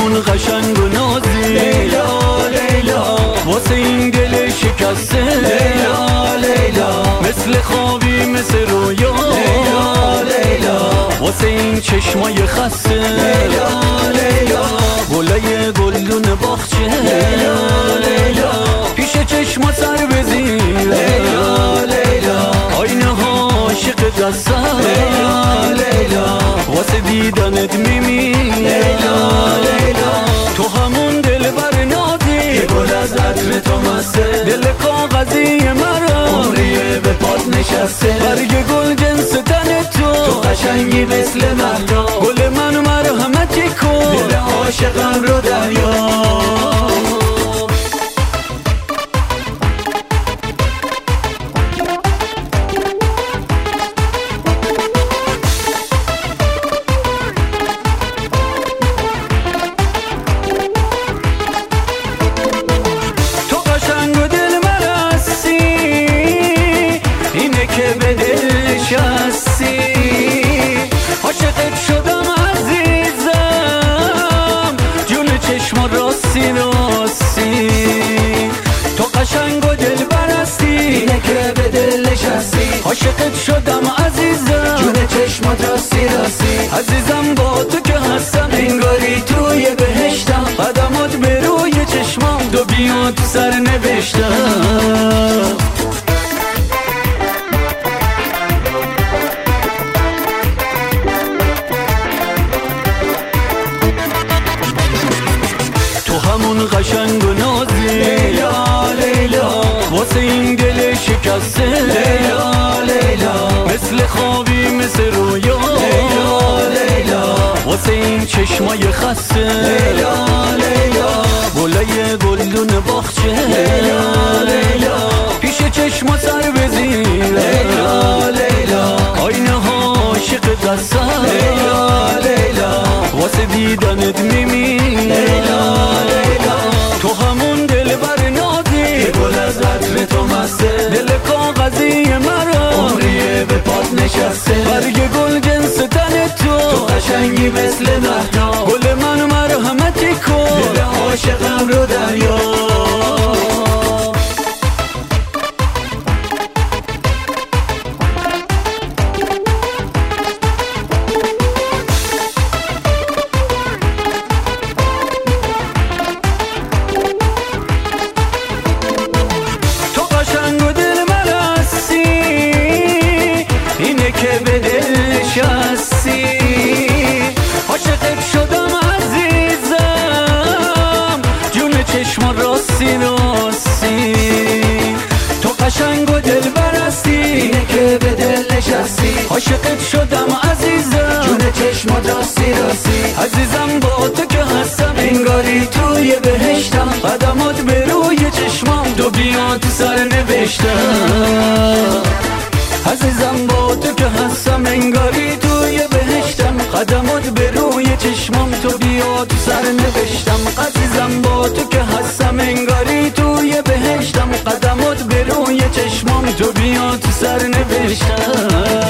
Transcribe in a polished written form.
همون قشنگ و نازی لیلا لیلا، واسه این دل شکسته لیلا لیلا، مثل خوابی مثل رویا لیلا لیلا، واسه این چشمای خسته لیلا لیلا، گلای گلدون باغچه لیلا لیلا، پیش چشما سر بزیر لیلا لیلا، آینه ها عاشق دستم لیلا لیلا، واسه دیدنت میمیرم لیلا لیلا، تو همون دلبر نازی که گل از عطر تو مسته، دل کاغذی مرا عمریه به پات نشسته، برگ گل جنس تن تو قشنگی مثل مهدا، گل منو مرحمتی کن دل عاشقم رو دریا. عاشقت شدم عزیزم، جون چشم راستی راستی، تو قشنگ و دل برستی، اینه که به دل نشستی، عاشقت شدم عزیزم، جون چشم راستی راستی، عزیزم با تو که هستم انگاری توی بهشتم، قدمات به روی چشمام تو بیا تو سر نوشتم. همون قشنگ و نازی لیلا لیلا، واسه این دل شکسته لیلا لیلا، مثل خوابی مثل رویا لیلا لیلا، واسه این چشمای خسته لیلا لیلا، گلای گلدون باغچه لیلا لیلا، پیش چشما سر بزیر لیلا لیلا، آینه ها عاشق دستم لیلا لیلا، واسه دیدنت میمیرم لیلا لیلا، تو همون دلبر نازی که گل از عطر تو مسته، دل کاغذی مرا عمریه به پات نشسته، برگ گل جنس تن تو قشنگی مثل مهدا، گل منو مرحمتی کن دل عاشقم رو دریا. عاشقت شدم عزیزم، جون چشم راستی راستی، تو قشنگ و دل برستی، اینه که به دل نشستی، عاشقت شدم عزیزم، جون چشم راستی راستی، عزیزم با تو که هستم انگاری توی بهشتم، قدمات به روی چشمام تو بیا تو سر نوشتم، عزیزم با تو که هستم انگاری توی بهشتم، قدمات به روی چشمام تو بیا تو سر نوشتم، عزیزم با تو که هستم انگاری توی بهشتم، قدمات به روی چشمام تو بیا تو سر نوشتم.